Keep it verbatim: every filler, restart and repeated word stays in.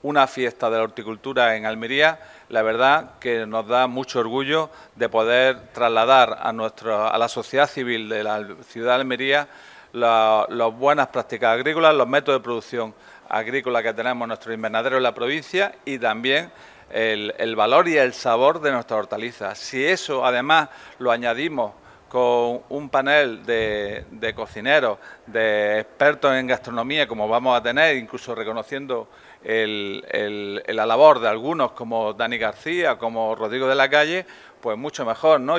una fiesta de la horticultura en Almería, la verdad que nos da mucho orgullo de poder trasladar a, nuestro, a la sociedad civil de la ciudad de Almería las buenas prácticas agrícolas, los métodos de producción agrícola que tenemos en nuestro invernadero en la provincia y también el, el valor y el sabor de nuestras hortalizas. Si eso además lo añadimos con un panel de, de cocineros, de expertos en gastronomía, como vamos a tener, incluso reconociendo el, el, la labor de algunos como Dani García, como Rodrigo de la Calle, pues mucho mejor, ¿no?